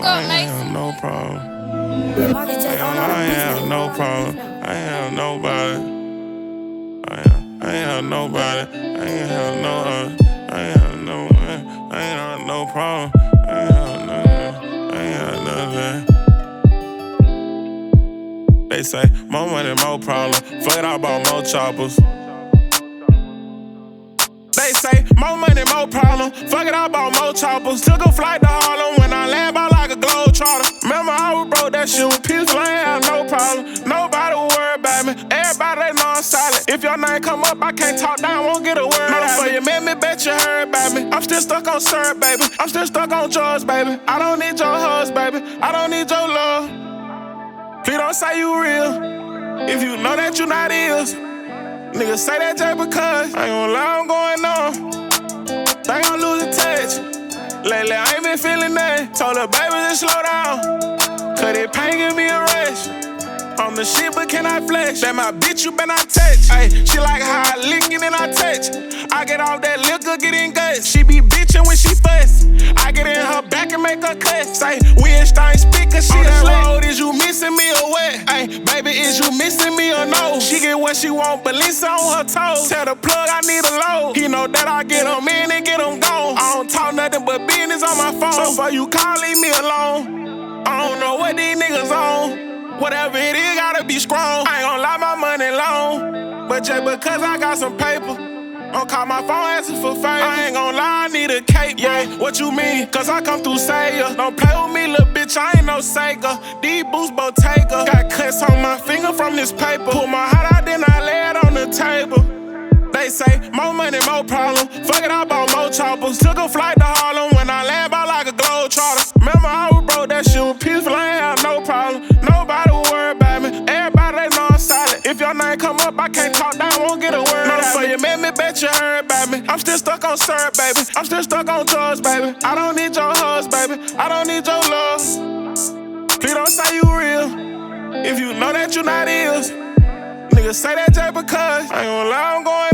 I ain't have no problem. I ain't have no problem. I ain't have nobody. I ain't have nobody. I ain't have no. I ain't have no. I ain't have no problem. I ain't have nothing. I ain't have nothing. They say more money, more problem. Fuck it, I bought more choppers. They say more money, more problem. Fuck it, I bought more choppers. Took a flight to Harlem when I land out like a globetrotter. Remember I was broke, that shit was peaceful. I ain't have no problem. Nobody will worry about me. Everybody they know I'm solid. If your name come up, I can't talk down, won't get a word out of me. You met me, bet you heard about me. I'm still stuck on syrup, baby. I'm still stuck on drugs, baby. I don't need your hugs, baby. I don't need your love. Please don't say you real if you know that you not is. Niggas say that just because I ain't gon' lie, I'm going on. Think I'm losing touch. Lately I ain't been feeling that. Told her baby to slow down, cause it pain give me a rush. I'm the shit, but can I flex? That my bitch, you better not touch. Ay, she like how I lick it and I touch. I get off that liquor, get in guts. She be bitchin' when she fuss. I get in her back and make her cuss. Say, Winston speak, cause she a slut. Is you missing me or what? Ay, baby, is you missing me or no? She get what she want, but Lisa on her toes. Tell the plug I need a load. He know that I get them in and get them gone. I don't talk nothing but business on my phone. So for you call, leave me alone. I don't know what these niggas on. Whatever it is, gotta be strong. I ain't gon' lie, my money long. But just because I got some paper, don't call my phone asking for favors. I ain't gon' lie, I need a cake, yeah. What you mean? Cause I come through Saya. Don't play with me, little bitch, I ain't no Sega. These boots Bottega. Got cuts on my finger from this paper. Pull my heart out, then I lay it on the table. They say, more money, more problem. Fuck it, I bought more choppers. Took a flight to Harlem when I land out like a globetrotter. Remember I was broke, that shit was peaceful, I ain't have no problem. Nobody will worry about me. Everybody they know I'm solid. If your name come up, I can't talk down, won't get a word out of me. You met me, bet you heard about me. I'm still stuck on syrup, baby. I'm still stuck on drugs, baby. I don't need your hugs, baby. I don't need your love. Please don't say you real if you know that you not is. Niggas say that just because I ain't gon' lie, I'm going